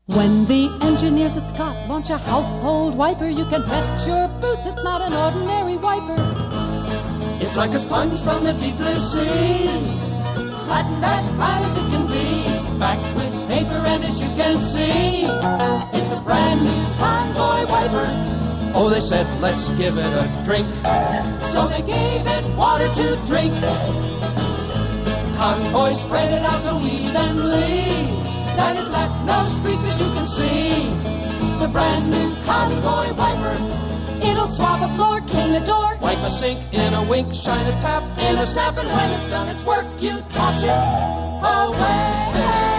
When the engineers at Scott launch a household wiper, you can bet your boots it's not an ordinary wiper. It's like a sponge from the deep blue sea, flattened as flat as it can be, backed with paper, and as you can see, it's a brand new Convoy wiper. Oh, they said, let's give it a drink, so they gave it water to drink. Convoy spread it out so evenly that it left no streaks, as you can see. The brand new Convoy wiper, it'll swab a floor, clean a door, wipe a sink in a wink, shine a tap in a snap, and when it's done its work, you toss it away.